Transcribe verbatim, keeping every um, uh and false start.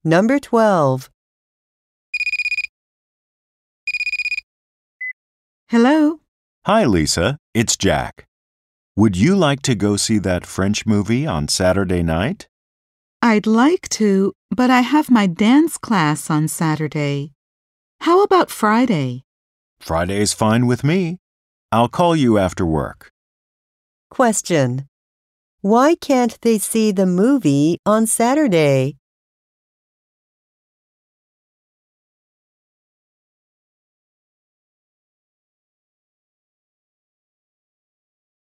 Number twelve. Hello? Hi, Lisa. It's Jack. Would you like to go see that French movie on Saturday night? I'd like to, but I have my dance class on Saturday. How about Friday? Friday's fine with me. I'll call you after work. Question. Why can't they see the movie on Saturday?